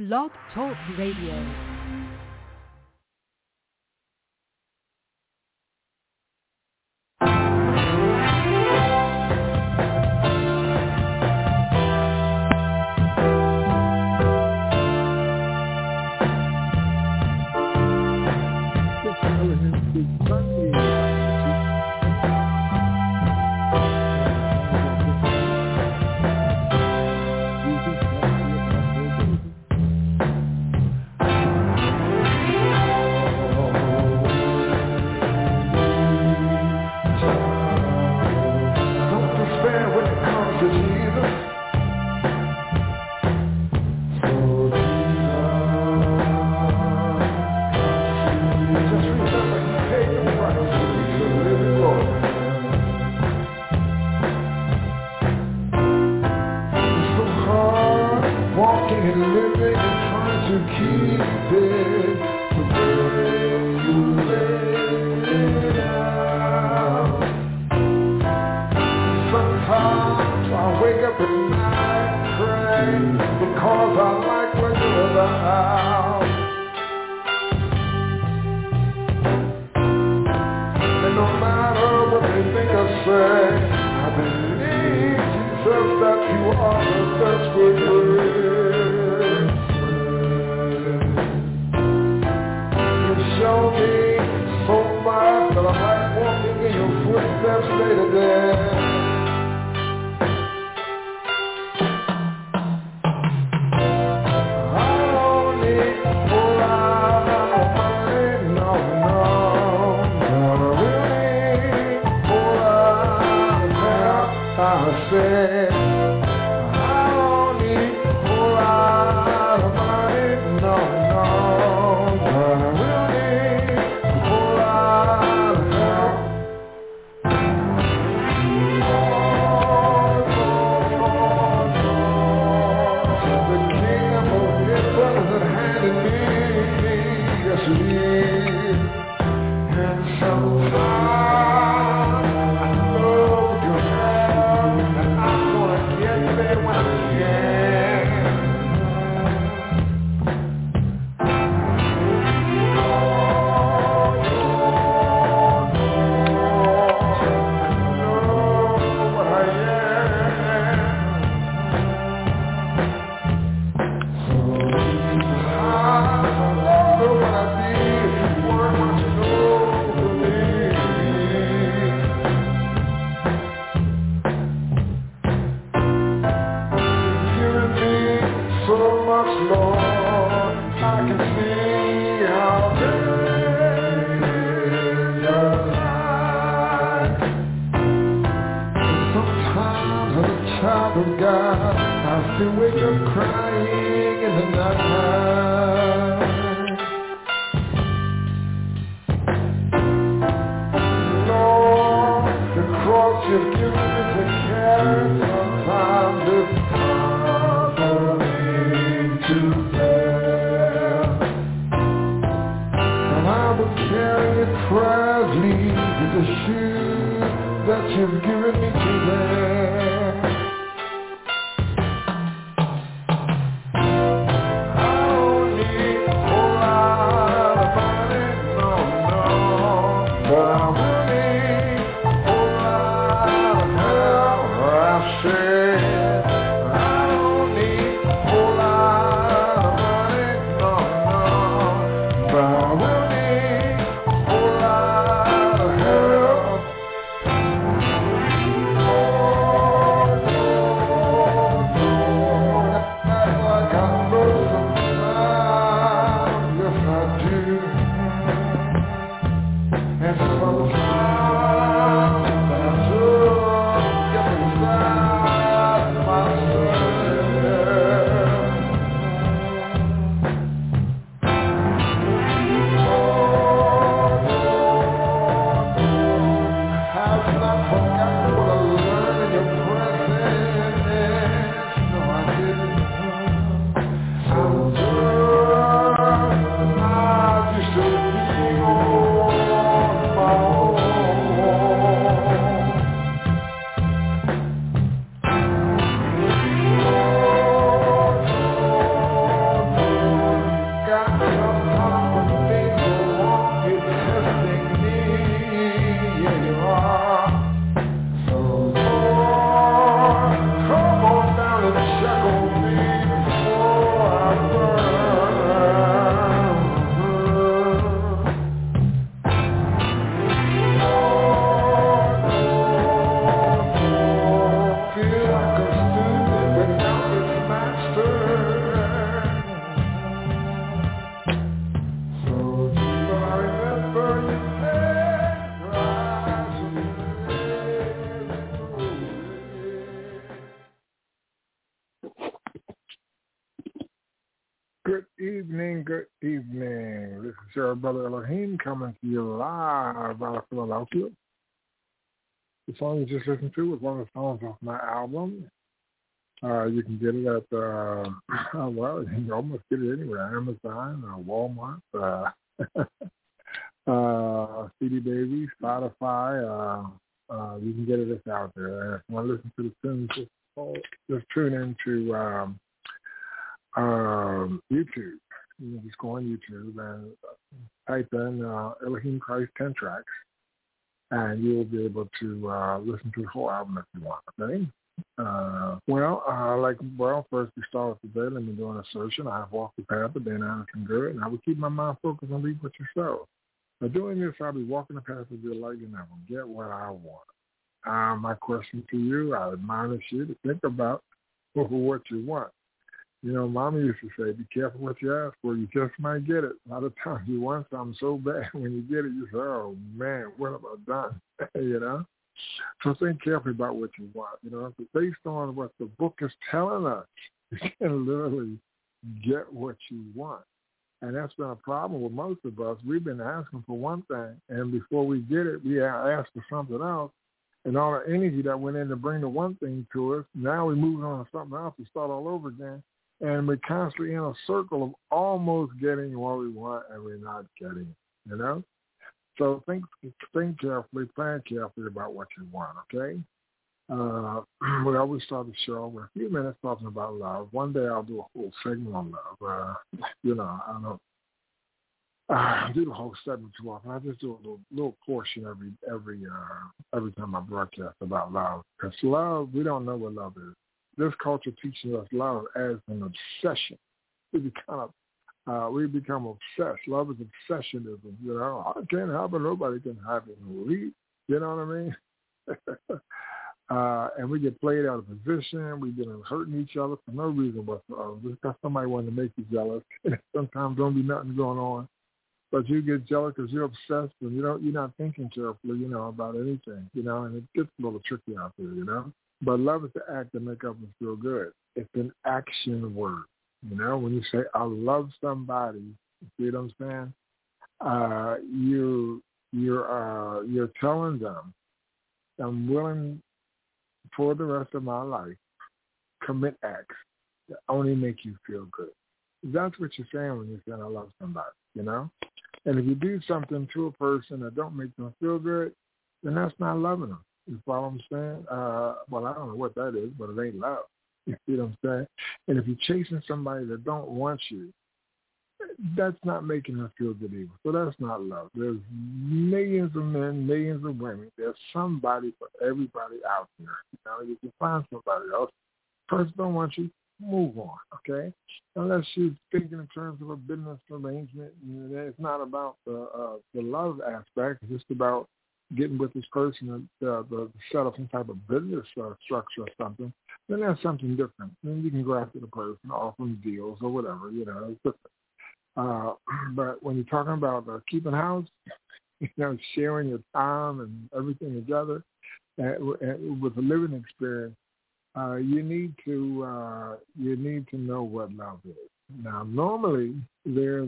Blog Talk Radio. Good evening, good evening. This is your brother Elohim coming to you live out of Philadelphia. The song you just listened to was one of the songs off my album. You can get it at, well, you can almost get it anywhere, Amazon, Walmart, CD Baby, Spotify. You can get it, it's out there. If you want to listen to the tunes, just tune into YouTube. You can just go on YouTube and type in Elohim Christ 10 tracks, and you'll be able to listen to the whole album if you want. Okay. First we start with today. Let me do an assertion. I have walked the path of being honest and good, and I will keep my mind focused on reap what you sow. By doing this, I'll be walking the path of your light, and I will get what I want. My question to you, I admonish you to think about what you want. You know, Mama used to say, be careful what you ask for. You just might get it. A lot of times you want something so bad, when you get it, you say, oh, man, what have I done? You know? So think carefully about what you want. You know, based on what the book is telling us, you can literally get what you want. And that's been a problem with most of us. We've been asking for one thing, and before we get it, we ask for something else. And all the energy that went in to bring the one thing to us, now we move on to something else and start all over again. And we're constantly in a circle of almost getting what we want, and we're not getting it, you know? So think carefully, plan carefully about what you want, okay? We always start the show with a few minutes talking about love. One day I'll do a whole segment on love. I don't do the whole segment too often. I just do a little portion every time I broadcast about love. Because love, we don't know what love is. This culture teaches us love as an obsession. We become obsessed. Love is obsessionism. You know, I can't have it. Nobody can have it. You know what I mean? And we get played out of position. We get hurting each other for no reason whatsoever. Just because somebody wanted to make you jealous. Sometimes don't be nothing going on, but you get jealous because you're obsessed and you're not thinking carefully, you know, about anything, you know, and it gets a little tricky out there, you know. But love is the act that make us feel good. It's an action word. You know, when you say, I love somebody, you see what I'm saying? You're telling them, I'm willing for the rest of my life, commit acts that only make you feel good. That's what you're saying when you're saying, I love somebody, you know? And if you do something to a person that don't make them feel good, then that's not loving them. You follow what I'm saying? Well, I don't know what that is, but it ain't love. You see what I'm saying? And if you're chasing somebody that don't want you, that's not making them feel good either. So that's not love. There's millions of men, millions of women. There's somebody for everybody out there. You know, you can find somebody else. Person don't want you, move on, okay? Unless you're thinking in terms of a business arrangement, it's not about the love aspect. It's just about getting with this person to set up some type of business structure or something, then that's something different. Then you can go after the person, offer them deals or whatever, you know, it's different. But when you're talking about keeping house, you know, sharing your time and everything together and with a living experience, you need to know what love is. Now, normally there's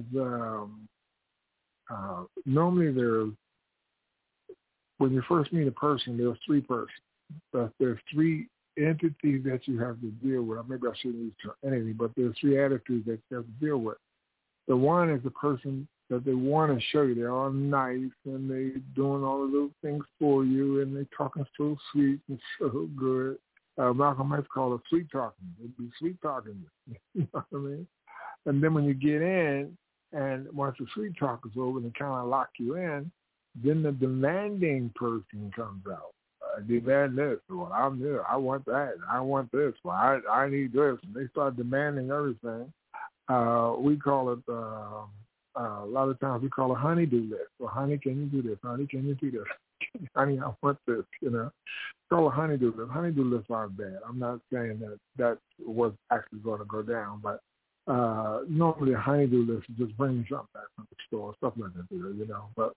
when you first meet a person, there's three persons. There's three entities that you have to deal with. Maybe I shouldn't use entity, but there's three attitudes that you have to deal with. The one is the person that they want to show you. They're all nice, and they doing all of those things for you, and they talking so sweet and so good. Malcolm X called it sweet talking. It'd be sweet talking. You know what I mean? And then when you get in, and once the sweet talk is over and they kind of lock you in, then the demanding person comes out. I demand this. Well, I'm here. I want that. I want this. Well, I need this. And they start demanding everything. We call it, a lot of times we call it honey-do list. Well, honey, can you do this? Honey, can you do this? Honey, I want this, you know. Call it honey-do list. Honey-do lists aren't bad. I'm not saying that that's what's actually going to go down, but normally a honey-do list is just bringing something back from the store, stuff like that, you know. But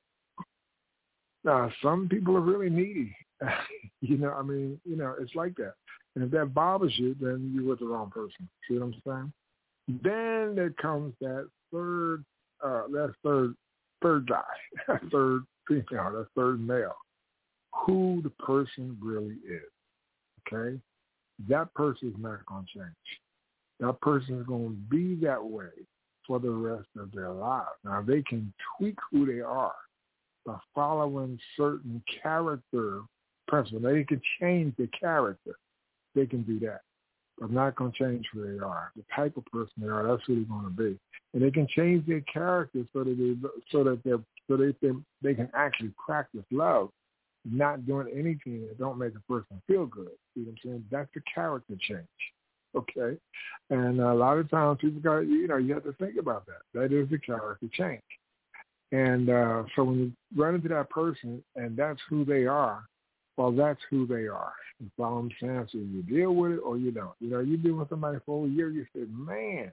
some people are really needy. You know, I mean, you know, it's like that. And if that bothers you, then you're with the wrong person. See what I'm saying? Then there comes that third guy, that third female, that third male, who the person really is. Okay? That person is not going to change. That person is going to be that way for the rest of their lives. Now, they can tweak who they are by following certain character principles. They can change the character. They can do that. But not going to change who they are. The type of person they are, that's who they're going to be. And they can change their character so that they can actually practice love, not doing anything that don't make a person feel good. See what I'm saying? That's the character change. Okay? And a lot of times people got, you have to think about that. That is the character change. And so when you run into that person and that's who they are, well, that's who they are. You follow what I'm saying? So you deal with it or you don't. You deal with somebody for a year, you say, man,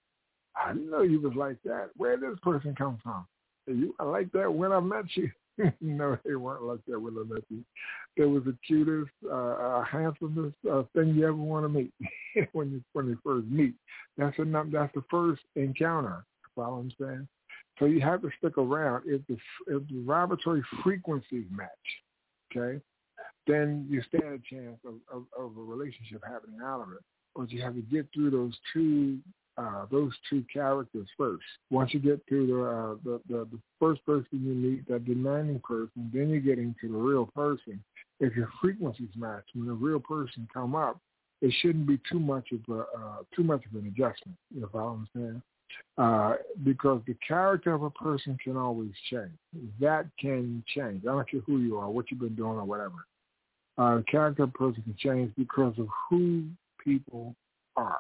I didn't know you was like that. Where did this person come from? You were like that when I met you. No, they weren't like that when I met you. They was the cutest, handsomest thing you ever want to meet when you first meet. That's the first encounter. Follow what I'm saying? So you have to stick around. If the vibratory frequencies match, okay, then you stand a chance of a relationship happening out of it. But you have to get through those two characters first. Once you get through the first person you meet, that demanding person, then you get into the real person. If your frequencies match, when the real person come up, it shouldn't be too much of an adjustment. You follow what I'm saying? Because the character of a person can always change. That can change. I don't care who you are, what you've been doing, or whatever. The character of a person can change because of who people are.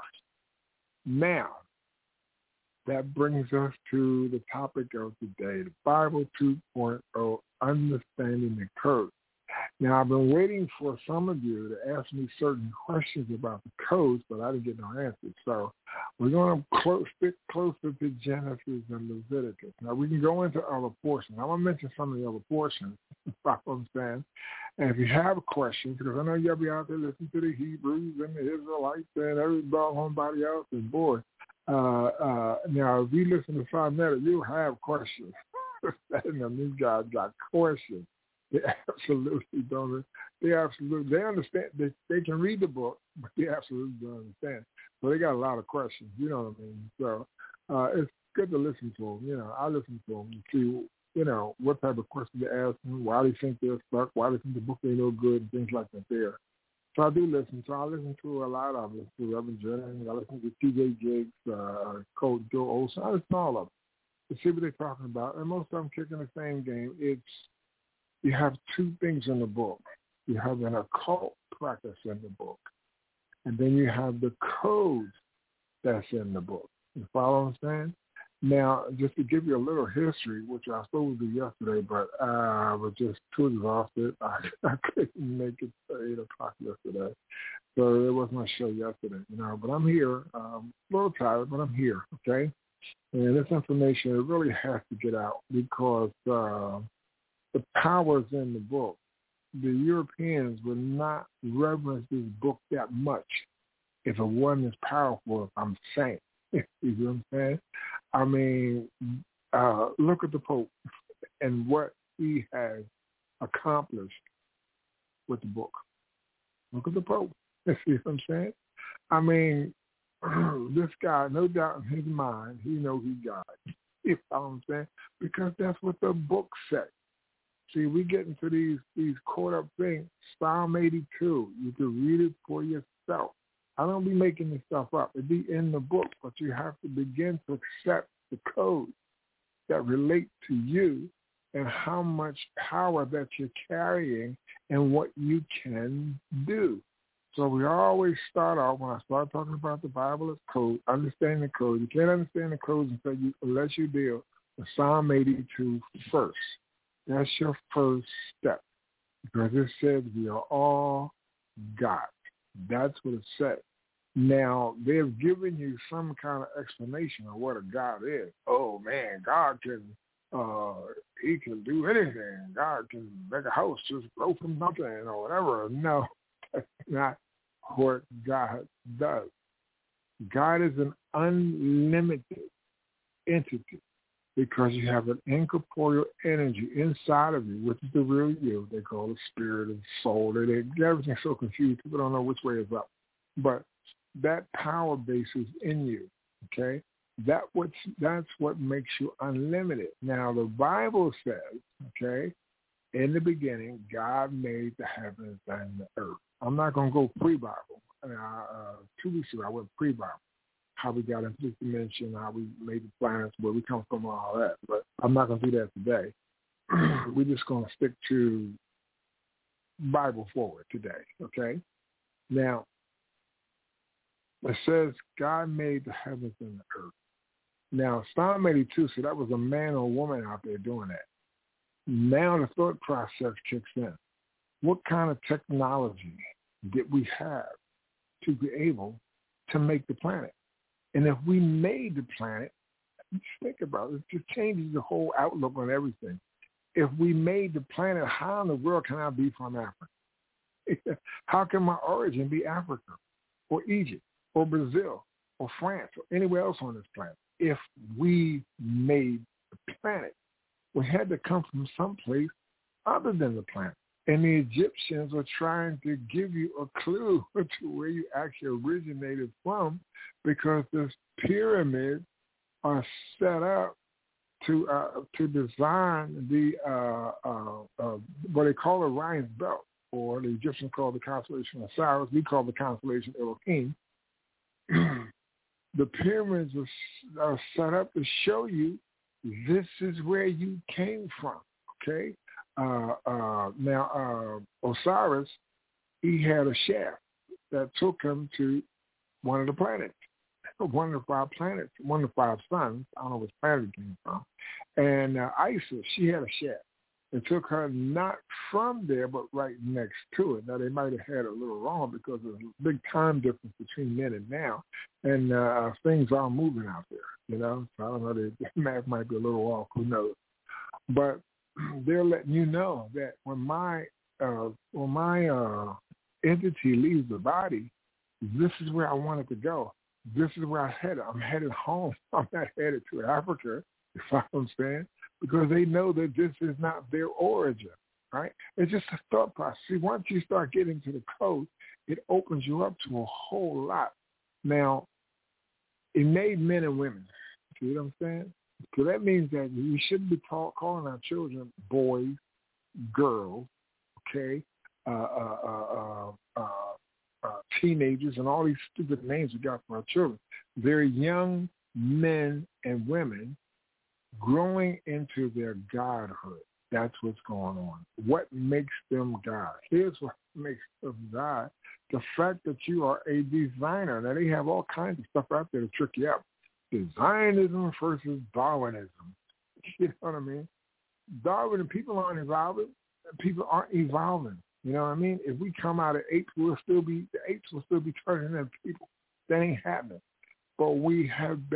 Now, that brings us to the topic of the day, the Bible 2.0, Understanding the Code. Now, I've been waiting for some of you to ask me certain questions about the codes, but I didn't get no answers. So we're going to stick closer to Genesis and Leviticus. Now, we can go into other portions. I'm going to mention some of the other portions, what I'm saying. And if you have questions, because I know you'll be out there listening to the Hebrews and the Israelites and everybody else, and boy, now if you listen to Sonetta, you'll have questions. And these guys got questions. They absolutely don't. They understand. They can read the book, but they absolutely don't understand. So they got a lot of questions. You know what I mean? So it's good to listen to them. I listen to them and see, what type of questions they ask them, why they think they're stuck, why they think the book ain't no good, and things like that there. So I do listen. So I listen to a lot of them. I listen to Reverend Jennings. I listen to T.J. Jakes, Coach Joe Olson. I listen to all of them to see what they're talking about. And most of them kicking the same game. You have two things in the book. You have an occult practice in the book, and then you have the code that's in the book. You follow what I'm saying? Now, just to give you a little history, which I was supposed to do yesterday, but I was just too exhausted. I couldn't make it to 8 o'clock yesterday, so there was no show yesterday, But I'm here. A little tired, but I'm here, okay? And this information, it really has to get out because the powers in the book. The Europeans would not reverence this book that much if it wasn't as powerful as I'm saying. You know what I'm saying? I mean, look at the Pope and what he has accomplished with the book. Look at the Pope. You see what I'm saying? I mean, this guy, no doubt in his mind, he knows he's God. You know what I'm saying? Because that's what the book says. See, we get into these caught up things. Psalm 82, you can read it for yourself. I don't be making this stuff up. It be in the book, but you have to begin to accept the codes that relate to you and how much power that you're carrying and what you can do. So we always start off, when I start talking about the Bible as code, understand the code. You can't understand the codes unless you deal with Psalm 82 first. That's your first step, because it says we are all God. That's what it says. Now, they've given you some kind of explanation of what a God is. Oh, man, God can, he can do anything. God can make a house just grow from nothing or whatever. No, that's not what God does. God is an unlimited entity because you have an incorporeal energy inside of you, which is the real you. They call it spirit and soul. Everything's so confused. People don't know which way is up. But that power base is in you, okay? That's what makes you unlimited. Now, the Bible says, okay, in the beginning, God made the heavens and the earth. I'm not going to go pre-Bible. 2 weeks ago, I went pre-Bible, how we got into this dimension, how we made the planets, where we come from, all that. But I'm not going to do that today. We're just going to stick to Bible forward today, okay? Now, it says God made the heavens and the earth. Now, Psalm 82, so that was a man or a woman out there doing that. Now the thought process kicks in. What kind of technology did we have to be able to make the planet? And if we made the planet, just think about it. It just changes the whole outlook on everything. If we made the planet, how in the world can I be from Africa? How can my origin be Africa or Egypt or Brazil or France or anywhere else on this planet? If we made the planet, we had to come from someplace other than the planet. And the Egyptians are trying to give you a clue to where you actually originated from, because the pyramids are set up to design the what they call Orion's belt, or the Egyptians call the constellation of Osiris. We call the constellation Elohim. The pyramids are set up to show you this is where you came from, okay? Now, Osiris, he had a shaft that took him to one of the planets, one of the 5 planets, one of the 5 suns. I don't know which planet it came from. And Isis, she had a shaft. It took her not from there, but right next to it. Now, they might have had it a little wrong because there's a big time difference between then and now. And things are moving out there, you know. So I don't know, the math might be a little off, who knows. But they're letting you know that when my entity leaves the body, this is where I wanted to go. This is where I'm headed. I'm headed home. I'm not headed to Africa, you know what I'm saying? Because they know that this is not their origin, right? It's just a thought process. See, once you start getting to the code, it opens you up to a whole lot. Now, it made men and women. See what I'm saying? So that means that we shouldn't be calling our children boys, girls, okay, teenagers, and all these stupid names we got for our children. They're young men and women growing into their godhood. That's what's going on. What makes them God? Here's what makes them God. The fact that you are a designer. Now, they have all kinds of stuff out there to trick you up. Zionism versus Darwinism. You know what I mean? Darwin, people aren't evolving. People aren't evolving. You know what I mean? If we come out of apes, the apes will still be turning into people. That ain't happening. But we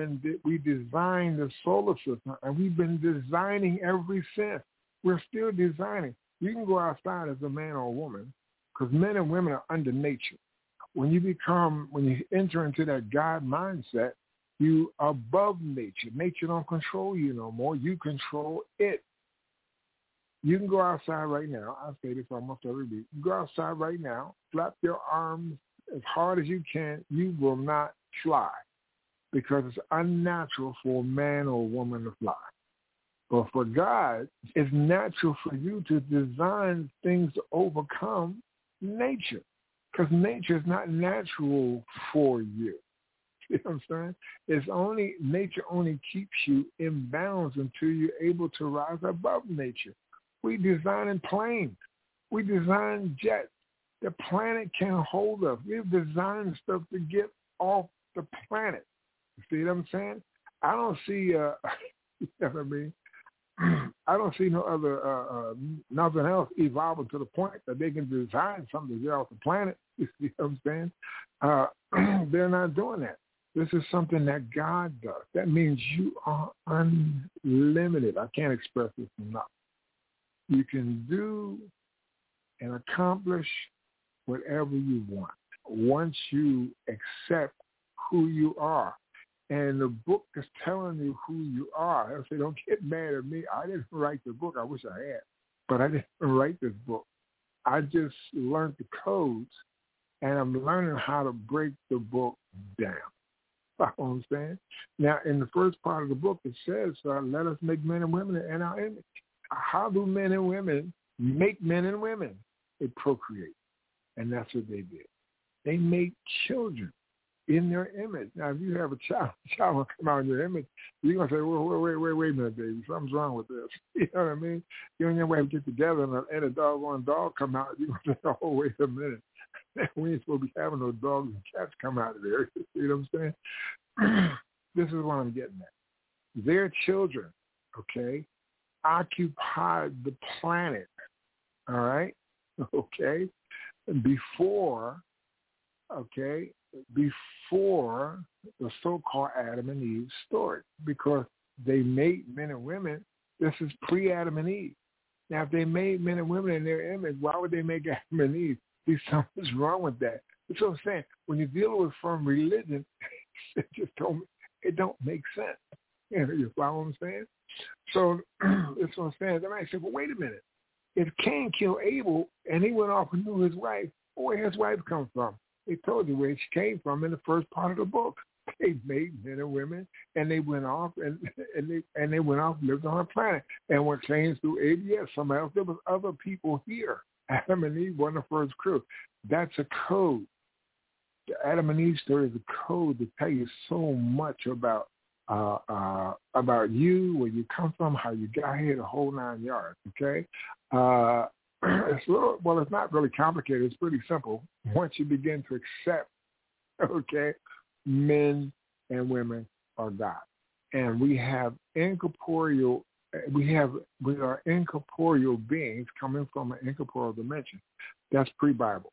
designed the solar system, and we've been designing ever since. We're still designing. You can go outside as a man or a woman, because men and women are under nature. When you enter into that God mindset, you are above nature. Nature don't control you no more. You control it. You can go outside right now. I say this almost every week. You go outside right now, flap your arms as hard as you can. You will not fly, because it's unnatural for a man or a woman to fly. But for God, it's natural for you to design things to overcome nature, because nature is not natural for you. You know what I'm saying? Nature only keeps you in bounds until you're able to rise above nature. We design planes. We design jets. The planet can't hold us. We've designed stuff to get off the planet. You see what I'm saying? I don't see, you know what I mean? I don't see no other, nothing else evolving to the point that they can design something to get off the planet. You see what I'm saying? They're not doing that. This is something that God does. That means you are unlimited. I can't express this enough. You can do and accomplish whatever you want once you accept who you are. And the book is telling you who you are. I say, don't get mad at me. I didn't write the book. I wish I had. But I didn't write this book. I just learned the codes, and I'm learning how to break the book down. You know what I'm saying? Now, in the first part of the book, it says, let us make men and women in our image. How do men and women make men and women? They procreate. And that's what they did. They make children in their image. Now, if you have a child will come out in your image, you're going to say, well, wait a minute, baby. Something's wrong with this. You know what I mean? You and your wife get together and a doggone dog come out. You're going to say, oh, wait a minute. We ain't supposed to be having no dogs and cats come out of there. You know what I'm saying? This is what I'm getting at. Their children, okay, occupy the planet, all right, okay, before the so-called Adam and Eve story, because they made men and women. This is pre-Adam and Eve. Now, if they made men and women in their image, why would they make Adam and Eve? There's something's wrong with that. That's what I'm saying. When you deal with from religion, it don't make sense. You follow what I'm saying? So that's what I'm saying. They might say, well, wait a minute. If Cain killed Abel and he went off and knew his wife, where his wife come from? They told you where she came from in the first part of the book. They made men and women, and they went off and they went off and lived on a planet. And when Cain through Abel, yes, somebody else. There was other people here. Adam and Eve weren't the first crew. That's a code. The Adam and Eve story is a code to tell you so much about you, where you come from, how you got here, the whole 9 yards. Okay. It's not really complicated. It's pretty simple. Once you begin to accept, okay, men and women are God, and we are incorporeal beings coming from an incorporeal dimension. That's pre-Bible.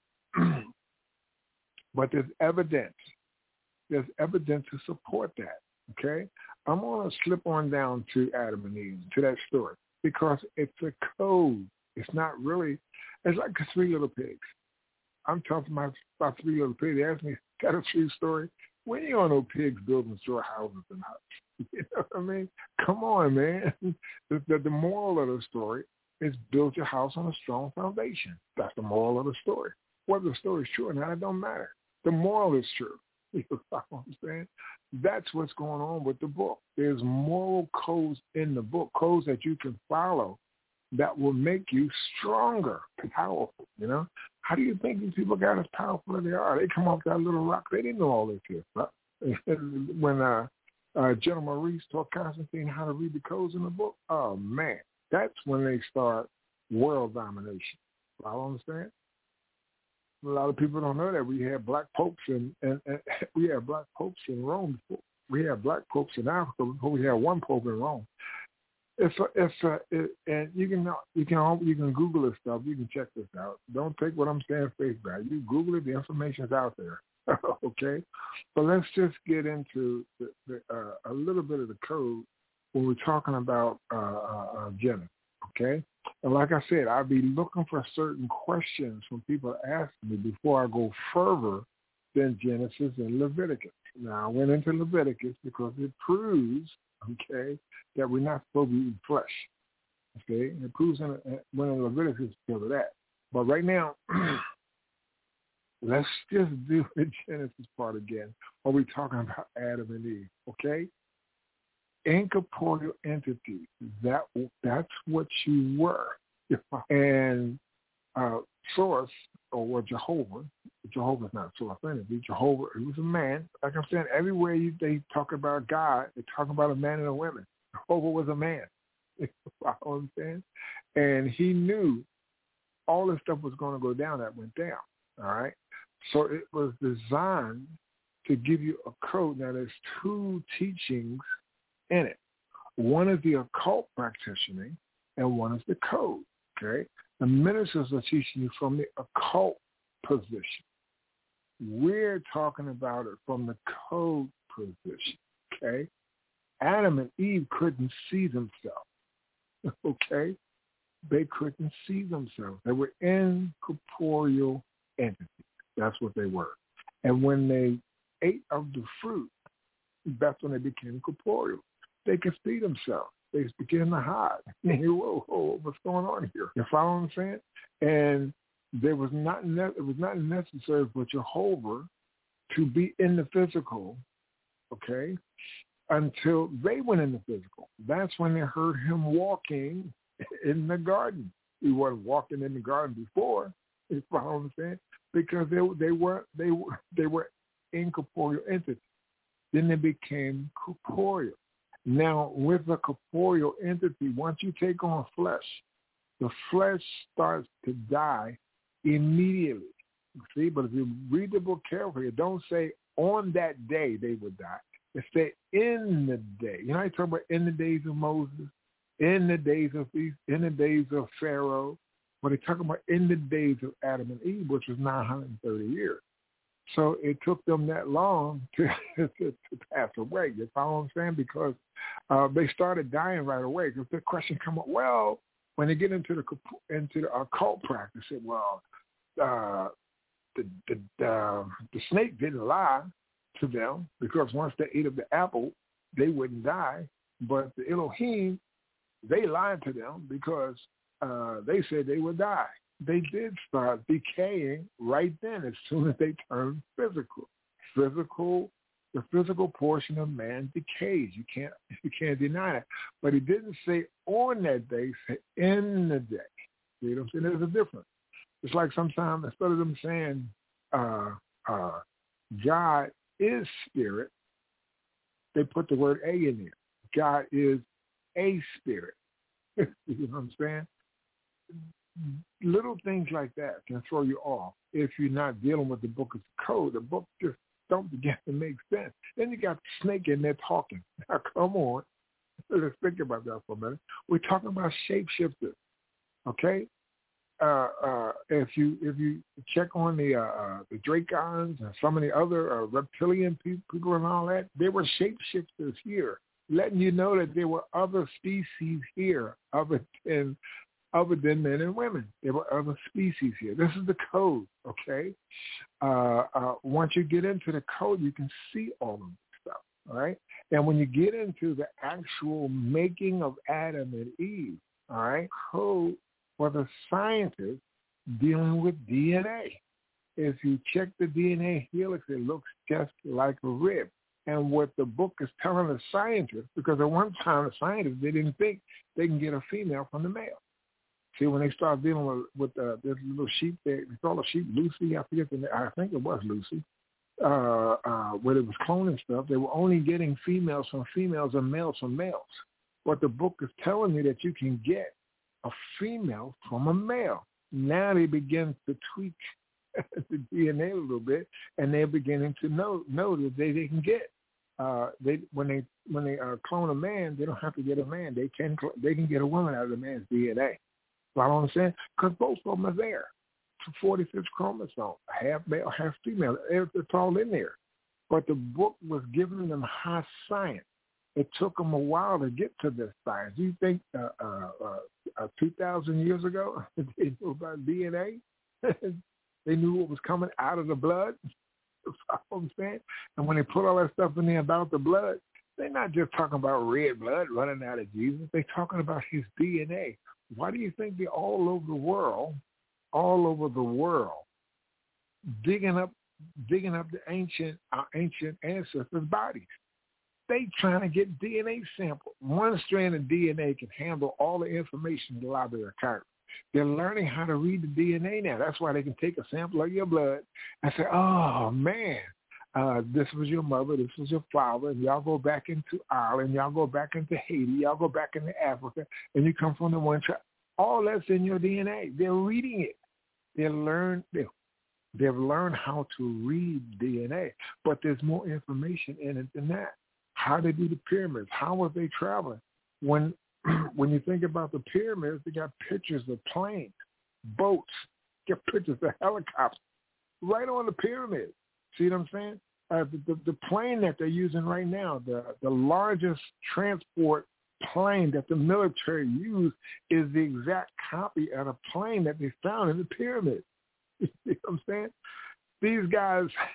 But there's evidence. There's evidence to support that. Okay, I'm going to slip on down to Adam and Eve, to that story, because it's a code. It's not really, it's like 3 little pigs. I'm talking about 3 little pigs. They asked me, got a true story? We ain't on no pigs building straw houses and huts. You know what I mean? Come on, man. The moral of the story is build your house on a strong foundation. That's the moral of the story. Whether the story is true or not, it don't matter. The moral is true. You know what I'm saying? That's what's going on with the book. There's moral codes in the book, codes that you can follow that will make you stronger, powerful, you know? How do you think these people got as powerful as they are? They come off that little rock. They didn't know all this here. When General Maurice taught Constantine how to read the codes in the book, oh, man, that's when they start world domination. Follow understand? A lot of people don't know that we had black popes and we had black popes in Rome before. We had black popes in Africa before we had one pope in Rome. And you can Google this stuff. You can check this out. Don't take what I'm saying face value. You Google it. The information's out there. Okay, but let's just get into a little bit of the code when we're talking about Genesis. Okay, and like I said, I'll be looking for certain questions from people asking me before I go further than Genesis and Leviticus. Now I went into Leviticus because it proves, okay, that we're not supposed to eat flesh. Okay, it proves when in Leviticus because of that. But right now, let's just do the Genesis part again. Are we talking about Adam and Eve? Okay, incorporeal entities. That's what you were. And Source, or Jehovah's not Source entity. Jehovah, he was a man. Like I'm saying, everywhere they talk about God, they talk about a man and a woman. Jehovah was a man. You know what I'm saying? And he knew all this stuff was going to go down that went down. All right? So it was designed to give you a code. Now, there's 2 teachings in it. One is the occult practitioner, and one is the code. Okay? The ministers are teaching you from the occult position. We're talking about it from the code position. Okay? Adam and Eve couldn't see themselves. Okay? They couldn't see themselves. They were incorporeal entities. That's what they were. And when they ate of the fruit, that's when they became corporeal. They could see themselves. They began to hide. Whoa, what's going on here? You follow what I'm saying? And it was not necessary for Jehovah to be in the physical, okay, until they went in the physical. That's when they heard him walking in the garden. He wasn't walking in the garden before. You follow what I'm saying? Because they were incorporeal entities. Then they became corporeal. Now, with a corporeal entity, once you take on flesh, the flesh starts to die immediately. See, but if you read the book carefully, it don't say on that day they would die. It say in the day. You know, I talk about in the days of Moses, in the days of in the days of Pharaoh. But they talk about in the days of Adam and Eve, which was 930 years. So it took them that long to pass away. You follow what I'm saying? Because they started dying right away. Because the question come up, well, when they get into the occult practice, the snake didn't lie to them because once they ate of the apple, they wouldn't die. But the Elohim, they lied to them because they said they would die. They did start decaying right then as soon as they turned physical. The physical portion of man decays. You can't deny that. But he didn't say on that day, say in the day. See what I'm saying? There's a difference. It's like sometimes instead of them saying God is spirit, they put the word A in there. God is a spirit. You know what I'm saying? Little things like that can throw you off if you're not dealing with the book of code. The book just don't begin to make sense. Then you got the snake in there talking. Now, come on. Let's think about that for a minute. We're talking about shapeshifters, okay? If you check on the Dracons and some of the other reptilian people and all that, they were shapeshifters here, letting you know that there were other species here other than men and women. There were other species here. This is the code, okay? Once you get into the code, you can see all of this stuff, all right? And when you get into the actual making of Adam and Eve, all right, code for the scientists dealing with DNA. If you check the DNA helix, it looks just like a rib. And what the book is telling the scientists, because at one time the scientists, they didn't think they can get a female from the male. See, when they start dealing with this little sheep, they call the sheep Lucy. I think it was Lucy. Where it was cloning stuff, they were only getting females from females and males from males. But the book is telling you that you can get a female from a male. Now they begin to tweak the DNA a little bit, and they're beginning to know that they can get. When they clone a man, they don't have to get a man. They can get a woman out of the man's DNA. You know what I'm saying? Because both of them are there. 46 chromosomes, half male, half female. It's all in there. But the book was giving them high science. It took them a while to get to this science. Do you think 2,000 years ago they knew about DNA? They knew what was coming out of the blood? You know what I'm saying? And when they put all that stuff in there about the blood, they're not just talking about red blood running out of Jesus. They're talking about his DNA. Why do you think they're all over the world, digging up the ancient ancestors' bodies? They trying to get DNA samples. One strand of DNA can handle all the information in the Library of Congress. They're learning how to read the DNA now. That's why they can take a sample of your blood and say, oh, man, this was your mother, this was your father, and y'all go back into Ireland, y'all go back into Haiti, y'all go back into Africa, and you come from the one tribe. All that's in your DNA. They're reading it. They've learned how to read DNA, but there's more information in it than that. How they do the pyramids, how are they traveling? When you think about the pyramids, they got pictures of planes, boats, get pictures of helicopters right on the pyramid. See what I'm saying? The plane that they're using right now, the largest transport plane that the military used, is the exact copy of a plane that they found in the pyramid. You see what I'm saying? These guys,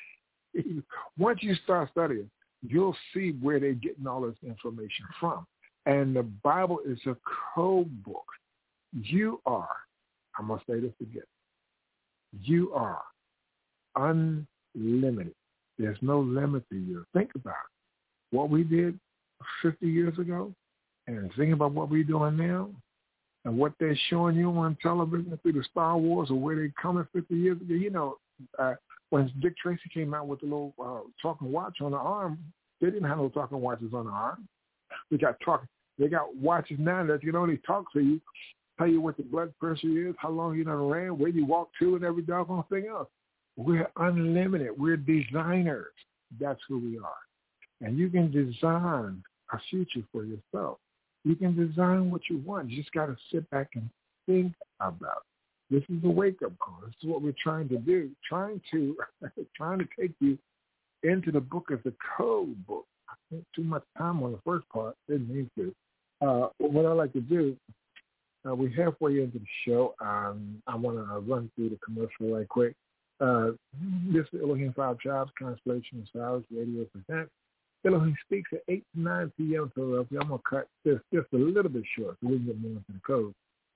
Once you start studying, you'll see where they're getting all this information from. And the Bible is a code book. You are, I'm going to say this again, you are unlimited. There's no limit to you. Think about it. What we did 50 years ago and think about what we're doing now and what they're showing you on television through the Star Wars or where they're coming 50 years ago. You know, when Dick Tracy came out with the little talking watch on the arm, they didn't have no talking watches on the arm. They got watches now that can only talk to you, tell you what the blood pressure is, how long you done ran, where you walk to, and every doggone thing else. We're unlimited. We're designers. That's who we are. And you can design a future for yourself. You can design what you want. You just got to sit back and think about it. This is a wake-up call. This is what we're trying to do, trying to take you into the book as a code book. I spent too much time on the first part. Didn't need to. What I like to do, we're halfway into the show. I want to run through the commercial right quick. This is Elohim Five Tribes, Constellation of Stars Radio presents. Elohim Speaks at 8 to 9 p.m. Philadelphia. I'm going to cut this just a little bit short so we can get more into the code.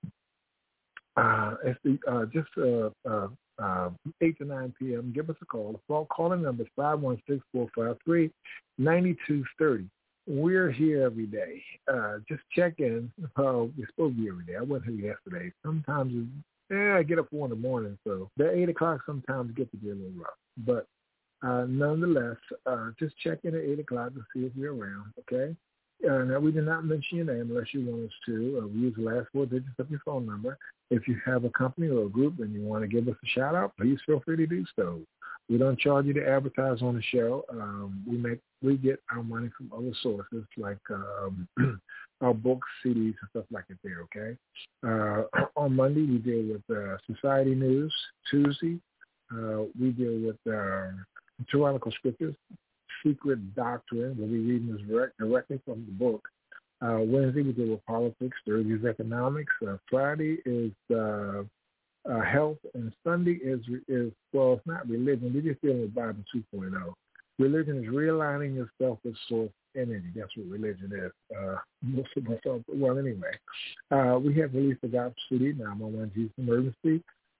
It's 8 to 9 p.m. Give us a call. The phone calling number is 516-453-9230. We're here every day. Just check in. We're supposed to be every day. I wasn't here yesterday. Sometimes I get up 4 in the morning, so the 8 o'clock sometimes gets to be a little rough. But nonetheless, just check in at 8 o'clock to see if you're around, okay? Now, we did not mention your name unless you want us to. We use the last 4 digits of your phone number. If you have a company or a group and you want to give us a shout-out, please feel free to do so. We don't charge you to advertise on the show. We get our money from other sources like our books, CDs, and stuff like that there, okay? On Monday, we deal with society news. Tuesday, we deal with tyrannical scriptures, secret doctrine. We'll be reading this directly from the book. Wednesday, we deal with politics. Thursday is economics. Friday is health. And Sunday is, well, it's not religion. We're just dealing with Bible 2.0. Religion is realigning yourself with source energy. That's what religion is. Most of us are, well, anyway. We have released the gospel CD, 911 Jesus Emergency.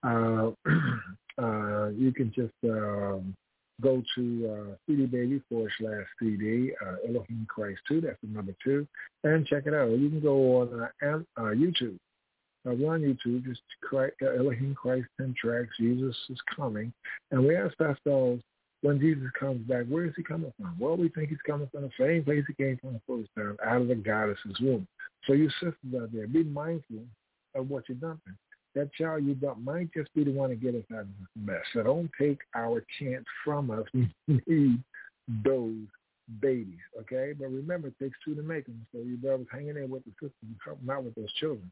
You can just go to CD Baby /CD, Elohim Christ 2, that's the number 2, and check it out. You can go on YouTube. We're on YouTube, just Elohim Christ 10 tracks, Jesus is coming. And we ask ourselves, when Jesus comes back, where is he coming from? Well, we think he's coming from the same place he came from the first time, out of the goddess's womb. So you sisters out there, be mindful of what you're dumping. That child you dump might just be the one to get us out of this mess. So don't take our chance from us. We need those babies, okay? But remember, it takes 2 to make them. So you brothers hanging in with the sisters and helping out with those children.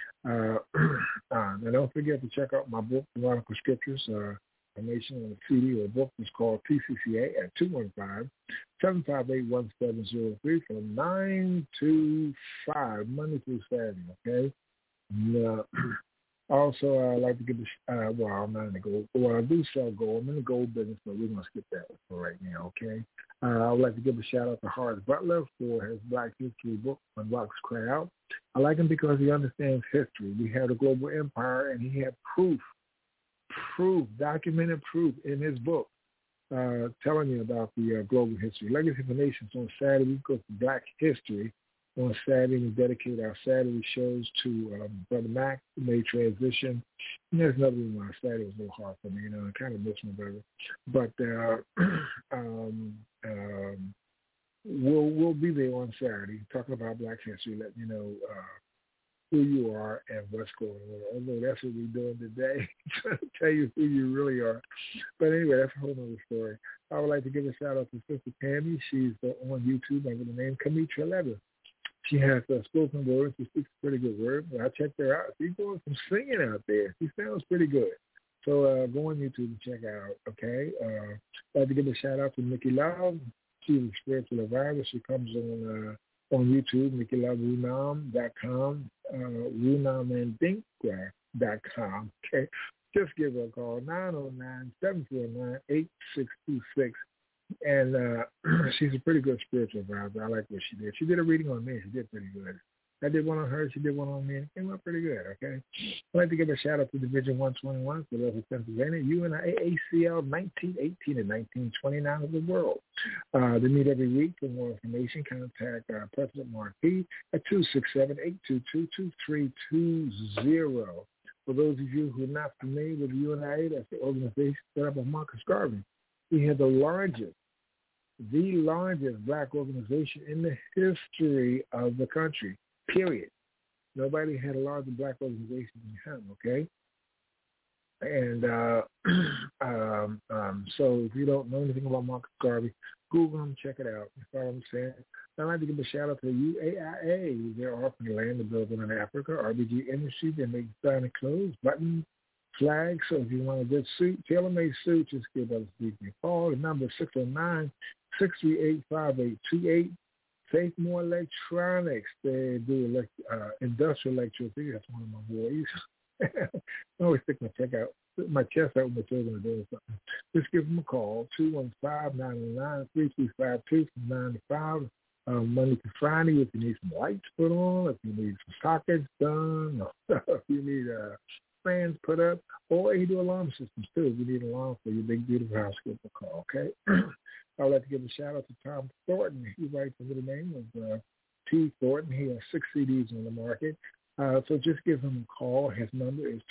And don't forget to check out my book, Tyrannical Scriptures. Information on the CD or book is called TCCA at 215-758-1703 from 9 to 5, Monday through Saturday, okay? And, also, I'd like to give I'm not in the gold. Well, I do sell gold. I'm in the gold business, but we're going to skip that for right now, okay? I would like to give a shout-out to Horace Butler for his Black History book, When Rocks Cry Out. I like him because he understands history. We had a global empire, and he had documented proof in his book telling you about the global history. Legacy for Nations on Saturday. We go to Black History. On Saturday, we dedicate our Saturday shows to Brother Mac, who made transition. And there's another reason why Saturday was a little hard for me. I kind of miss my brother. But we'll be there on Saturday talking about Black history, letting you know who you are and what's going on. Although that's what we're doing today, trying to tell you who you really are. But anyway, that's a whole other story. I would like to give a shout-out to Sister Tammy. She's on YouTube under the name Kamitra Leather. She has spoken words. She speaks a pretty good word. I checked her out. She's doing some singing out there. She sounds pretty good. So go on YouTube and check her out, okay? I'd like to give a shout-out to Nikki Love. She's a spiritual advisor. She comes on YouTube, NikkiLoveRunam.com, RunamandDinkra.com, okay? Just give her a call, 909-749-8626. And she's a pretty good spiritual advisor. I like what she did. She did a reading on me. She did pretty good. I did one on her. She did one on me. And it came out pretty good, okay? I'd like to give a shout-out to Division 121, Philadelphia, Pennsylvania, UNIAACL 1918 and 1929 of the world. They meet every week. For more information, contact President Mark P. at 267-822-2320. For those of you who are not familiar with UNIA, that's the organization set up by Marcus Garvey. We have the largest black organization in the history of the country, period. Nobody had a larger black organization than him, okay? And so if you don't know anything about Marcus Garvey, Google him, check it out. You follow what I'm saying? I'd like to give a shout-out to UAIA. They're offering land to build in Africa. RBG Industries, they make design clothes, buttons, flags. So if you want a good suit, tailor-made suit, just give us a call. The number is 609-638-5828. Save More Electronics. They do industrial electricity. That's one of my boys. I always stick my chest out when my children are doing something. Just give them a call, 215-909-3352 from 9 to 5. Monday to Friday, if you need some lights put on, if you need some sockets done, if you need fans put up, or you do alarm systems too. If you need an alarm for your big, beautiful house, give them a call, okay? I'd like to give a shout-out to Tom Thornton. He writes under the name of T. Thornton. He has 6 CDs on the market. So just give him a call. His number is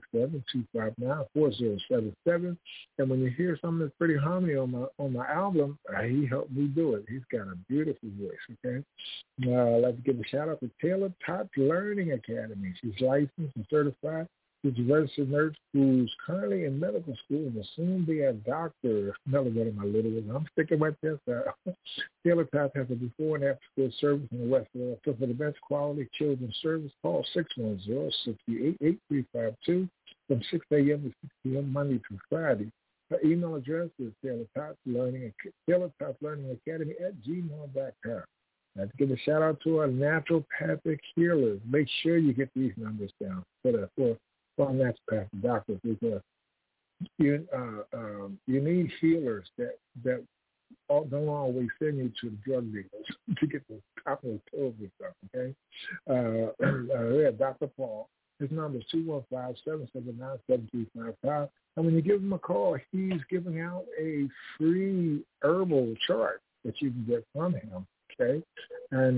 267-259-4077. And when you hear something that's pretty harmony on my album, he helped me do it. He's got a beautiful voice, okay? I'd like to give a shout-out to Taylor Tots Learning Academy. She's licensed and certified. She's a registered nurse who's currently in medical school and will soon be a doctor. Another one of my little ones. I'm sticking my chest out. Taylor Tots has a before and after school service in the West. So for the best quality children's service, call 610-688-8352 from 6 a.m. to 6 p.m. Monday through Friday. Her email address is Taylor Tots Learning Academy at gmail.com. I'd like to give a shout out to our naturopathic healers. Make sure you get these numbers down for naturopathic doctors, because you need healers that don't always send you to the drug dealers to get the top of the pills and stuff, okay? We have Dr. Paul. His number is 215-779-7355. And when you give him a call, he's giving out a free herbal chart that you can get from him, okay? And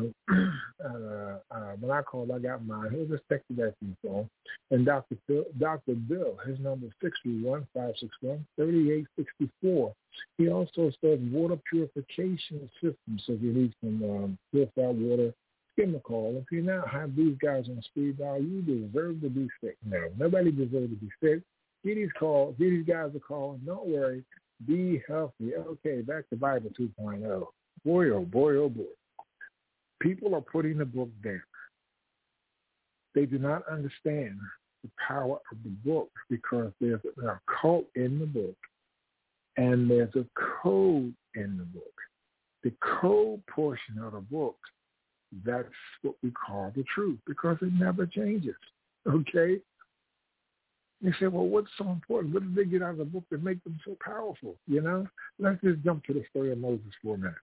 when I called, I got mine. He'll just text you that to your phone. And Dr. Bill, his number is 631-561-3864. He also does water purification systems. So if you need some purified water, give him a call. If you not have these guys on speed dial, you deserve to be sick. No, nobody deserves to be sick. Give these guys a call. Don't worry. Be healthy. Okay, back to Bible 2.0. Boy, oh boy, oh boy. People are putting the book down. They do not understand the power of the book because there's a cult in the book and there's a code in the book. The code portion of the book, that's what we call the truth because it never changes, okay? You say, well, what's so important? What did they get out of the book that make them so powerful, you know? Let's just jump to the story of Moses for a minute.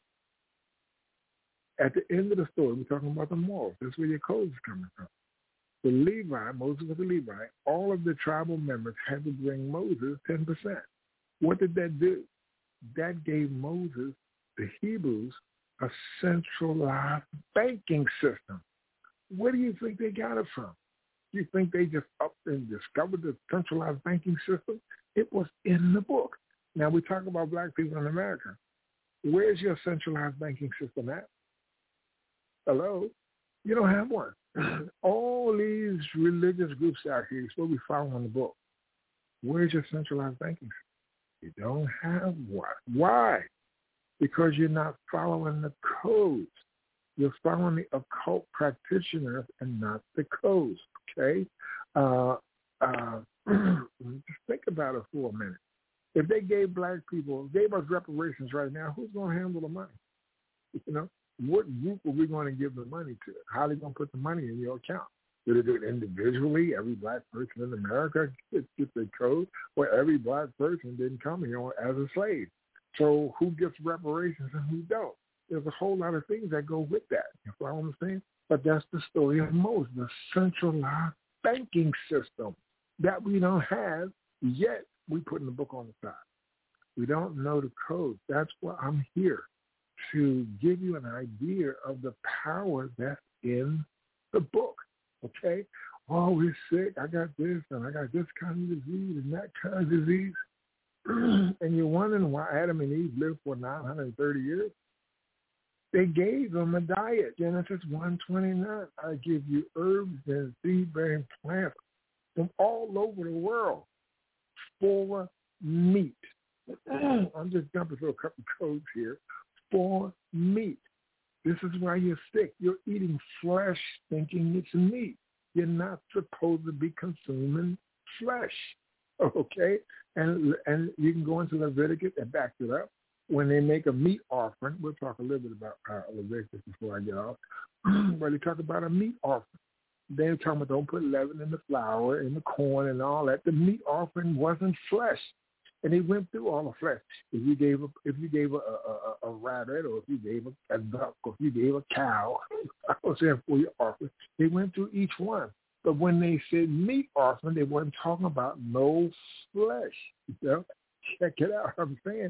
At the end of the story, we're talking about the morals. That's where your code is coming from. The Levi, Moses was a Levi, all of the tribal members had to bring Moses 10%. What did that do? That gave Moses, the Hebrews, a centralized banking system. Where do you think they got it from? You think they just up and discovered the centralized banking system? It was in the book. Now, we talk about black people in America. Where's your centralized banking system at? Hello? You don't have one. All these religious groups out here, it's what we follow in the book. Where's your centralized banking system? You don't have one. Why? Because you're not following the codes. You're following the occult practitioners and not the codes, okay? Just think about it for a minute. If they gave black people, gave us reparations right now, who's going to handle the money? You know? What group are we going to give the money to? How are they going to put the money in your account? Do they do it individually? Every black person in America gets the code, or every black person didn't come here as a slave? So who gets reparations and who don't? There's a whole lot of things that go with that. You follow what I'm saying? But that's the story of Moses, the centralized banking system that we don't have, yet we put in the book on the side. We don't know the code. That's why I'm here, to give you an idea of the power that's in the book, okay? Oh, we're sick. I got this, and I got this kind of disease and that kind of disease. And you're wondering why Adam and Eve lived for 930 years? They gave them a diet. Genesis 1:29. I give you herbs and seed-bearing plants from all over the world for meat. I'm just jumping through a couple of codes here. For meat. This is why you're sick. You're eating flesh thinking it's meat. You're not supposed to be consuming flesh, okay? And you can go into Leviticus and back it up. When they make a meat offering, we'll talk a little bit about Leviticus before I get off, but they talk about a meat offering. They're talking about don't put leaven in the flour, in the corn, and all that. The meat offering wasn't flesh, and they went through all the flesh. If you gave a rabbit, or if you gave a duck, or if you gave a cow, I was saying for your offering, they went through each one. But when they said meat offering, they weren't talking about no flesh. You know? Check it out. I'm saying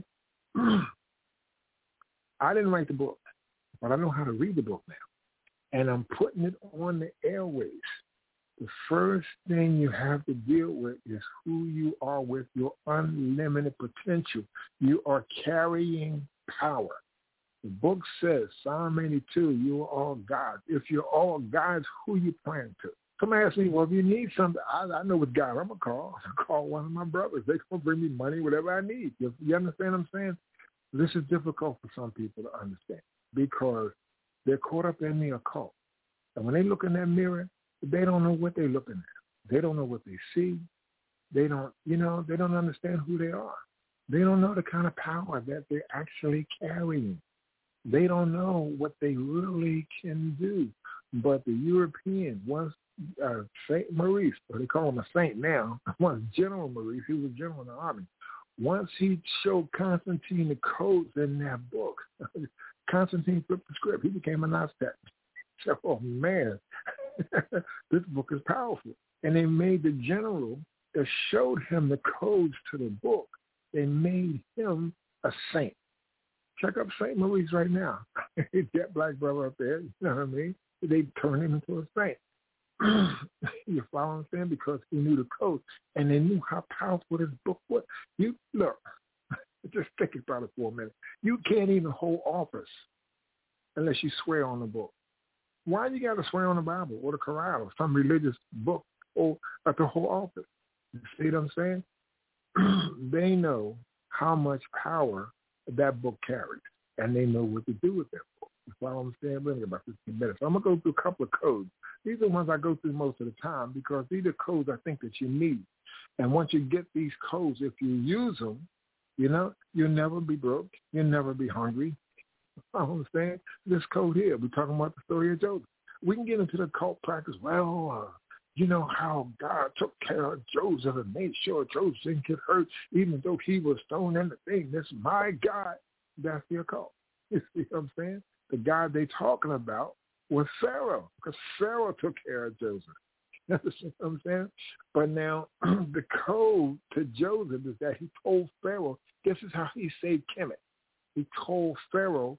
I didn't write the book, but I know how to read the book now. And I'm putting it on the airways. The first thing you have to deal with is who you are with your unlimited potential. You are carrying power. The book says, Psalm 82, you are all gods. If you're all gods, who you praying to? Somebody asked me, well, if you need something, I know what God I'm going to call. I'll call one of my brothers. They're going to bring me money, whatever I need. You understand what I'm saying? This is difficult for some people to understand because they're caught up in the occult. And when they look in that mirror, they don't know what they're looking at. They don't know what they see. They don't understand who they are. They don't know the kind of power that they're actually carrying. They don't know what they really can do. But the European, once Saint Maurice, or they call him a saint now, once General Maurice, he was a general in the army. Once he showed Constantine the codes in that book, Constantine flipped the script. He became a Gnostic. So, oh, man, this book is powerful. And they made the general that showed him the codes to the book, they made him a saint. Check up St. Maurice right now. That black brother up there, you know what I mean? They turned him into a saint. You follow what I'm saying? Because he knew the code, and they knew how powerful this book was. You look, just think about it for a minute. You can't even hold office unless you swear on the book. Why you got to swear on the Bible or the Quran or some religious book or to hold office? You see what I'm saying? They know how much power that book carries, and they know what to do with that book. That's why I'm saying really about 15 minutes. So I'm going to go through a couple of codes. These are the ones I go through most of the time because these are codes I think that you need. And once you get these codes, if you use them, you know, you'll never be broke. You'll never be hungry. I understand this code here. We're talking about the story of Joseph. We can get into the cult practice. Well, you know how God took care of Joseph and made sure Joseph didn't get hurt, even though he was thrown in the thing. This is my God. That's the occult. You see what I'm saying? The God they're talking about was Pharaoh, because Pharaoh took care of Joseph. You understand what I'm saying? But now the code to Joseph is that he told Pharaoh, this is how he saved Kemet. He told Pharaoh,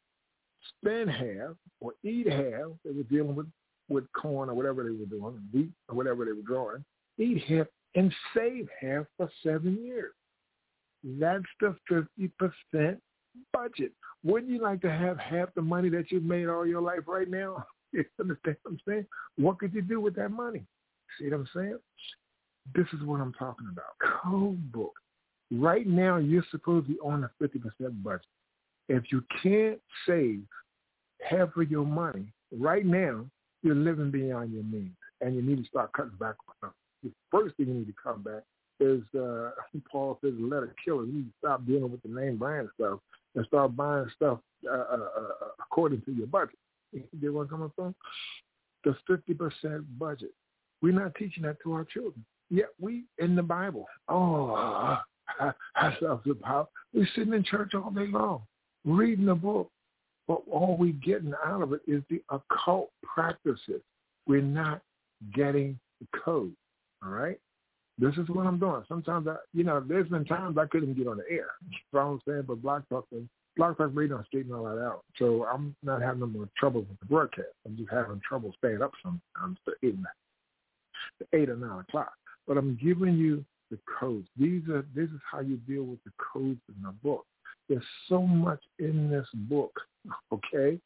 spend half or eat half. They were dealing with corn or whatever they were doing, wheat or whatever they were growing. Eat half and save half for 7 years. That's the 50% budget. Wouldn't you like to have half the money that you've made all your life right now? You understand what I'm saying? What could you do with that money? See what I'm saying? This is what I'm talking about. Code book. Right now, you're supposed to be on a 50% budget. If you can't save half of your money right now, you're living beyond your means, and you need to start cutting back on stuff. The first thing you need to cut back is, Paul says, let it kill it. You need to stop dealing with the name brand stuff and start buying stuff according to your budget. You get where I'm coming from? The 50% budget. We're not teaching that to our children. Yet we, in the Bible, That's the power. We're sitting in church all day long, reading a book, but all we're getting out of it is the occult practices. We're not getting the code, all right? This is what I'm doing. Sometimes, there's been times I couldn't get on the air. You know what I'm saying? But Blog Talk Radio is straightening all that out. So I'm not having no more trouble with the broadcast. I'm just having trouble staying up sometimes to 8 or 9 o'clock. But I'm giving you the codes. This is how you deal with the codes in the book. There's so much in this book, okay,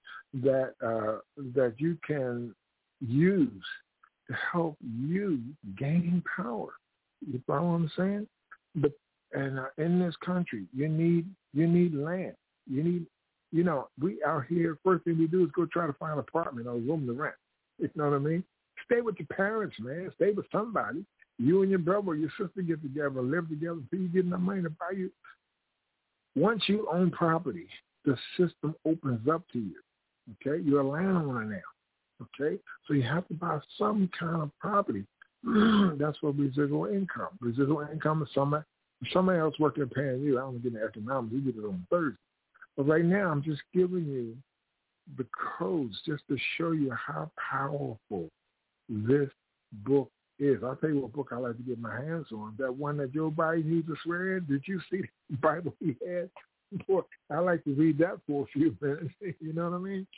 that you can use to help you gain power. You follow what I'm saying? But in this country, you need land. You need, we out here. First thing we do is go try to find an apartment or room to rent. You know what I mean? Stay with your parents, man. Stay with somebody. You and your brother or your sister get together, live together until you get enough money to buy you. Once you own property, the system opens up to you. Okay, you're a landowner now. Okay, so you have to buy some kind of property. That's what residual income. Residual income is somebody else working and paying you. I don't get the economics. You get it on Thursday. But right now, I'm just giving you the codes just to show you how powerful this book is. I'll tell you what book I like to get my hands on. That one that Joe Biden used to swear in. Did you see the Bible he had? Boy, I like to read that for a few minutes. You know what I mean?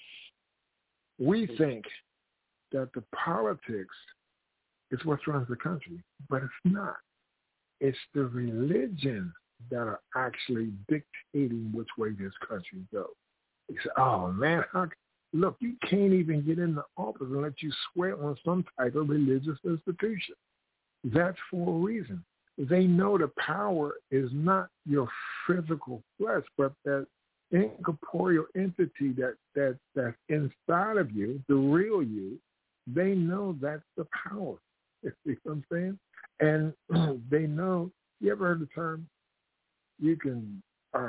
We think that the politics is what runs the country, but it's not. It's the religions that are actually dictating which way this country goes. You say, oh, man, look, you can't even get in the office unless you swear on some type of religious institution. That's for a reason. They know the power is not your physical flesh, but that incorporeal entity that's inside of you, the real you. They know that's the power. You see what I'm saying? And they know. You ever heard the term? You can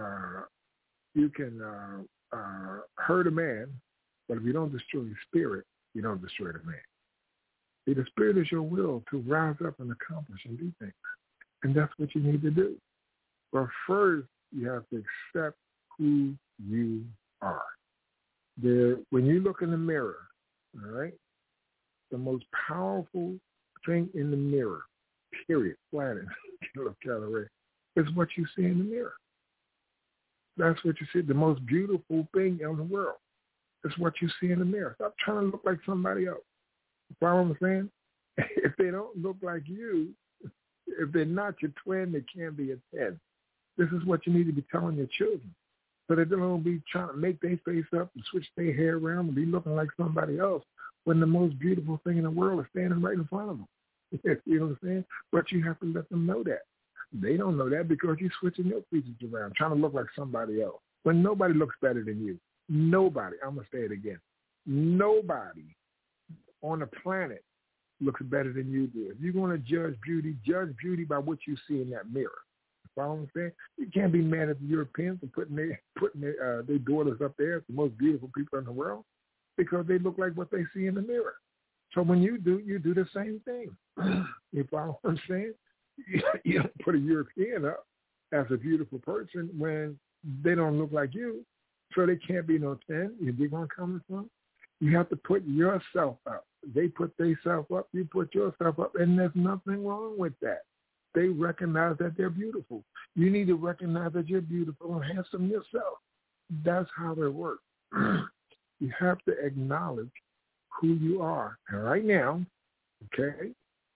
hurt a man, but if you don't destroy his spirit, you don't destroy the man. See, the spirit is your will to rise up and accomplish and do things. And that's what you need to do. But first, you have to accept who you are. When you look in the mirror, all right, the most powerful thing in the mirror, period, planet, is what you see in the mirror. That's what you see. The most beautiful thing in the world is what you see in the mirror. Stop trying to look like somebody else. You follow what I'm saying? If they don't look like you, if they're not your twin, they can't be a 10. This is what you need to be telling your children. So they don't be trying to make their face up and switch their hair around and be looking like somebody else when the most beautiful thing in the world is standing right in front of them. You know what I'm saying? But you have to let them know that. They don't know that because you're switching your features around, trying to look like somebody else. When nobody looks better than you. Nobody. I'm going to say it again. Nobody on the planet looks better than you do. If you're going to judge beauty by what you see in that mirror. You follow what I'm saying? You can't be mad at the Europeans for putting their daughters up there as the most beautiful people in the world because they look like what they see in the mirror. So when you do the same thing. You follow what I'm saying? You don't put a European up as a beautiful person when they don't look like you, so they can't be no 10. You dig where I'm coming from? You have to put yourself up. They put themselves up, you put yourself up, and there's nothing wrong with that. They recognize that they're beautiful. You need to recognize that you're beautiful and handsome yourself. That's how it works. You have to acknowledge who you are. And right now, okay,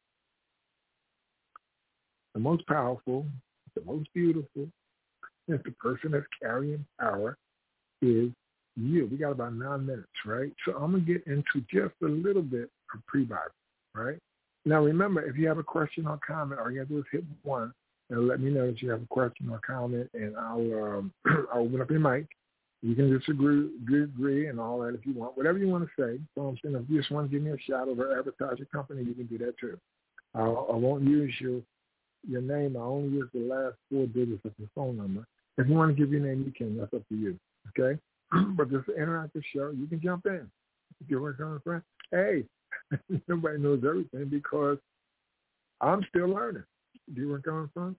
the most powerful, the most beautiful, and the person that's carrying power is you. We got about 9 minutes, right? So I'm going to get into just a little bit of pre-Bible, right? Now, remember, if you have a question or comment, all you have to do is hit 1 and let me know that you have a question or comment, and I'll open up your mic. You can disagree and all that if you want. Whatever you want to say. So I'm saying if you just want to give me a shout out or advertise your company, you can do that too. I won't use your name. I only use the last 4 digits of your phone number. If you want to give your name, you can. That's up to you. Okay? But this is an interactive show. You can jump in. If you're working on a friend, hey, nobody knows everything because I'm still learning. Do you work on a friend?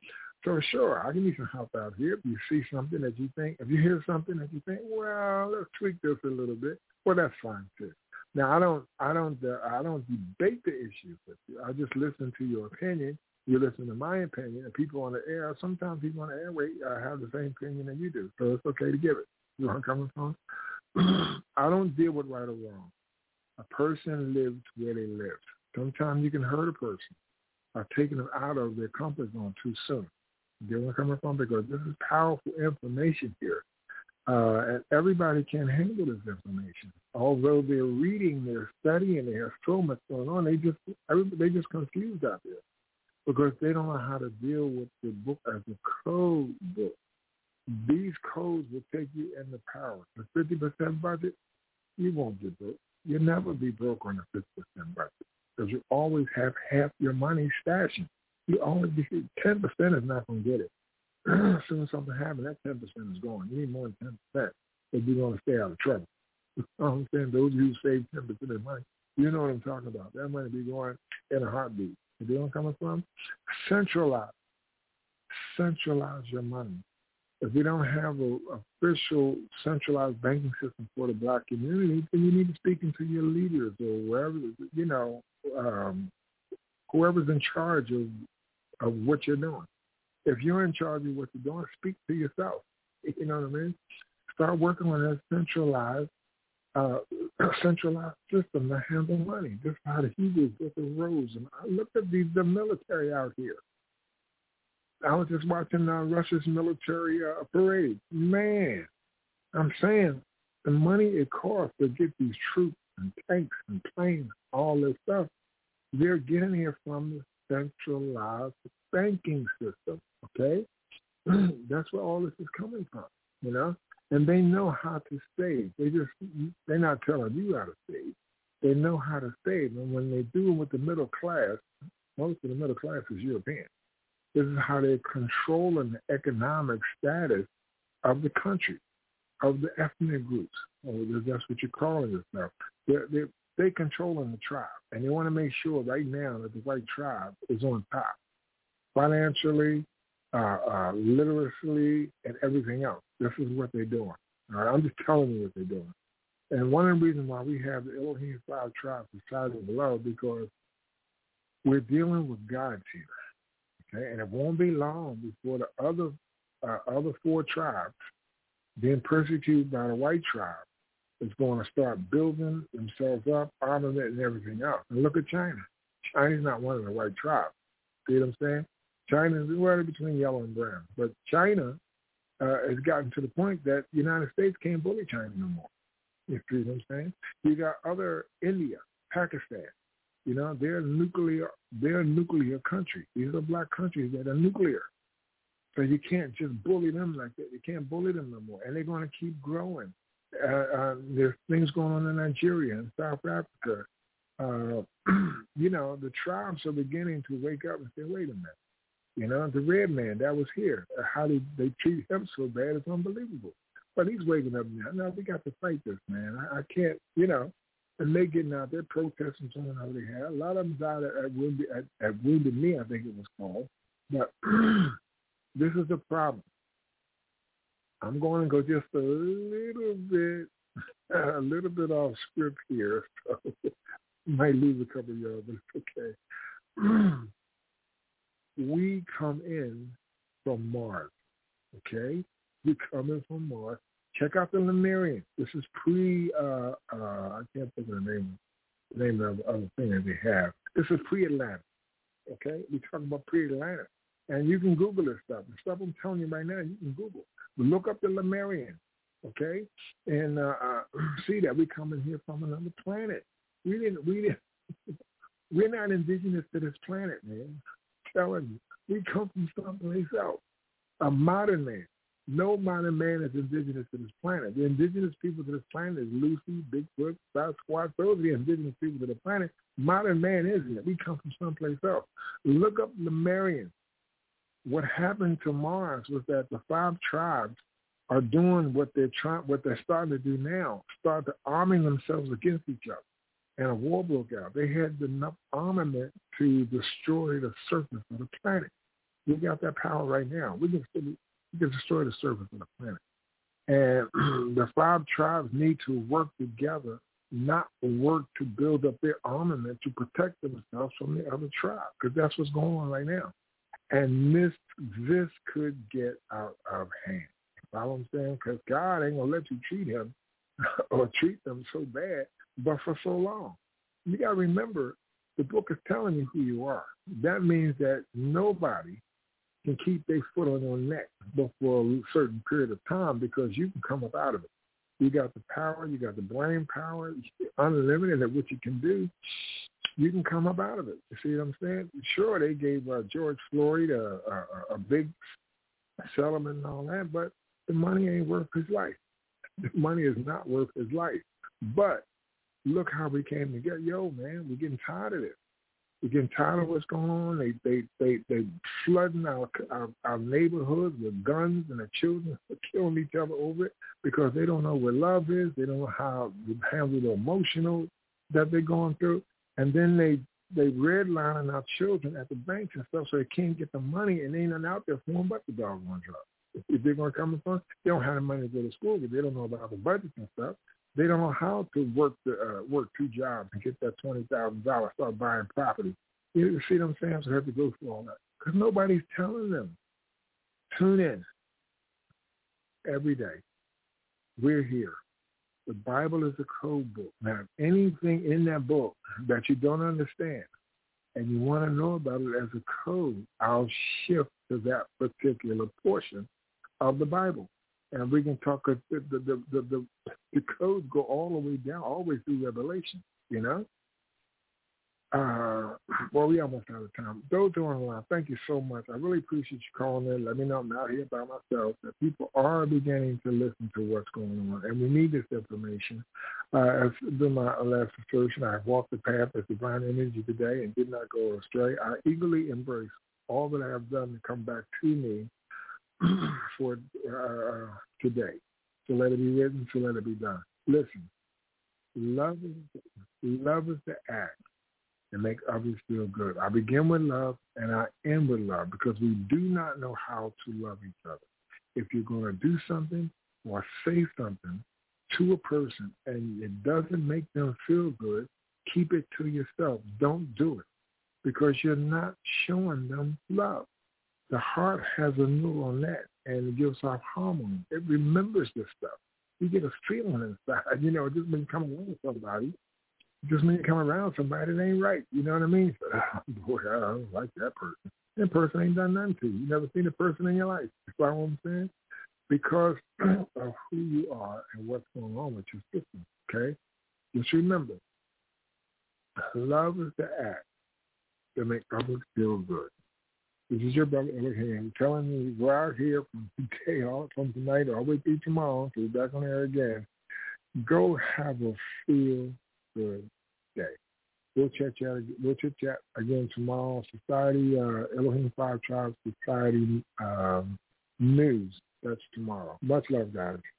So sure, I can need some help out here. If you see something that you think, if you hear something that you think, well, let's tweak this a little bit, well, that's fine too. Now, I don't debate the issues with you. I just listen to your opinion. You listen to my opinion, and people on the air, sometimes people on the airway have the same opinion that you do. So it's okay to give it. You know where I'm coming from? I don't deal with right or wrong. A person lives where they live. Sometimes you can hurt a person by taking them out of their comfort zone too soon. You get where I'm coming from? Because this is powerful information here. And everybody can't handle this information. Although they're reading, they're studying, they have so much going on, they just confused out there because they don't know how to deal with the book as a code book. These codes will take you into power. The 50% budget, you won't get broke. You'll never be broke on a 50% budget because you always have half your money stashing. You always 10% is not going to get it. As soon as something happens, that 10% is gone. You need more than 10% if you're going to stay out of trouble. You know what I'm saying? Those who save 10% of their money, you know what I'm talking about. That money be going in a heartbeat. You know where I'm coming from? Centralize your money. If we don't have an official centralized banking system for the Black community, then you need to speak into your leaders or wherever, whoever's in charge of what you're doing. If you're in charge of what you're doing, speak to yourself. You know what I mean? Start working on that centralized system to handle money. Just how the Hebrews with the rose. And I look at the military out here. I was just watching Russia's military parade. Man, I'm saying the money it costs to get these troops and tanks and planes, all this stuff, they're getting here from the centralized banking system, okay? That's where all this is coming from, you know? And they know how to save. They're not telling you how to save. They know how to save. And when they do it with the middle class, most of the middle class is European. This is how they're controlling the economic status of the country, of the ethnic groups. Or that's what you're calling this now. They're controlling the tribe, and they want to make sure right now that the white tribe is on top, financially, literacy, and everything else. This is what they're doing. All right? I'm just telling you what they're doing. And one of the reasons why we have the Elohim 5 tribes decided below because we're dealing with gods here. Okay, and it won't be long before the other 4 tribes being persecuted by the white tribe is going to start building themselves up, armament, and everything else. And look at China. China's not one of the white tribes. See what I'm saying? China is right between yellow and brown. But China has gotten to the point that the United States can't bully China no more. You see what I'm saying? You got other India, Pakistan. You know, they're a nuclear country. These are black countries that are nuclear. So you can't just bully them like that. You can't bully them no more. And they're going to keep growing. There's things going on in Nigeria and South Africa. You know, the tribes are beginning to wake up and say, wait a minute. You know, the red man that was here, how they treat him so bad is unbelievable. But he's waking up now. No, we got to fight this, man. I can't, you know. And they getting out there protesting something how they have. A lot of them died at Wounded Knee, I think it was called. But this is the problem. I'm going to go just a little bit off script here. So might lose a couple of y'all, but it's okay. We come in from Mars, okay? We come in from Mars. Check out the Lemurian. This is I can't think of the name of the other thing that they have. This is pre-Atlantic, okay? We're talking about pre-Atlantic. And you can Google this stuff. The stuff I'm telling you right now, you can Google. Look up the Lemurian, okay? And see that we come in here from another planet. We're not indigenous to this planet, man. I'm telling you. We come from someplace else. A modern man. No modern man is indigenous to this planet. The indigenous people to this planet is Lucy, Bigfoot, Sasquatch. Those are the indigenous people to the planet. Modern man isn't it. We come from someplace else. Look up Lemurian. What happened to Mars was that the 5 tribes are doing what they're starting to do now, start to arming themselves against each other. And a war broke out. They had enough armament to destroy the surface of the planet. We got that power right now. We can destroy the surface of the planet. And the 5 tribes need to work together, not work to build up their armament to protect themselves from the other tribe, because that's what's going on right now. And this could get out of hand. You follow what I'm saying? Because God ain't going to let you treat him or treat them so bad, but for so long. You got to remember, the book is telling you who you are. That means that nobody can keep their foot on your neck but for a certain period of time, because you can come up out of it. You got the power, you got the brain power, unlimited at what you can do. You can come up out of it. You see what I'm saying? Sure, they gave George Floyd a big settlement and all that, but the money ain't worth his life. The money is not worth his life. But look how we came together. Yo, man, we're getting tired of it. We're getting tired of what's going on. They flooding our neighborhoods with guns, and the children are killing each other over it because they don't know what love is. They don't know how to handle the emotional that they're going through. And then they redlining our children at the banks and stuff so they can't get the money, and they ain't nothing out there for them but the doggone drugs. If they're going to come from, they don't have the money to go to school because they don't know about the budgets and stuff. They don't know how to work 2 jobs and get that $20,000, start buying property. You see what I'm saying? So they have to go through all that because nobody's telling them. Tune in every day. We're here. The Bible is a code book. Now, anything in that book that you don't understand and you want to know about it as a code, I'll shift to that particular portion of the Bible. And we can talk, the codes go all the way down, all the way through Revelation, you know? Well, we almost out of time. Those who are on the line, thank you so much. I really appreciate you calling in. Let me know I'm out here by myself, that people are beginning to listen to what's going on, and we need this information. As in my last assertion, I walked the path of divine energy today and did not go astray. I eagerly embrace all that I have done to come back to me for today. So let it be written, so let it be done. Listen, love is the act and make others feel good. I begin with love and I end with love because we do not know how to love each other. If you're going to do something or say something to a person and it doesn't make them feel good, keep it to yourself. Don't do it because you're not showing them love. The heart has a neural net and it gives off hormones. It remembers this stuff. You get a feeling inside. You know, just when you come around somebody, just when you come around somebody, it ain't right. You know what I mean? Boy, I don't like that person. That person ain't done nothing to you. You never seen a person in your life. You follow what I'm saying? Because of who you are and what's going on with your system, okay? Just remember, love is the act that makes others feel good. This is your brother Elohim telling you we're out here from today, from tonight all the way through tomorrow, so we're back on air again. Go have a feel good day. We'll chit chat again tomorrow. Society, Elohim 5 Tribes Society News. That's tomorrow. Much love, guys.